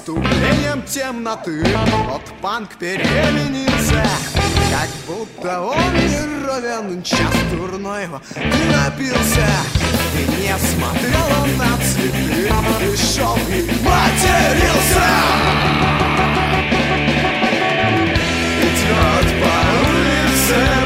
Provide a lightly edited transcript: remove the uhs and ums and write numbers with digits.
наступлением темноты тот панк переменился, как будто он не ровен час дурной его не напился. И не смотрел он на цветы, и шел и матерился. Идет по улице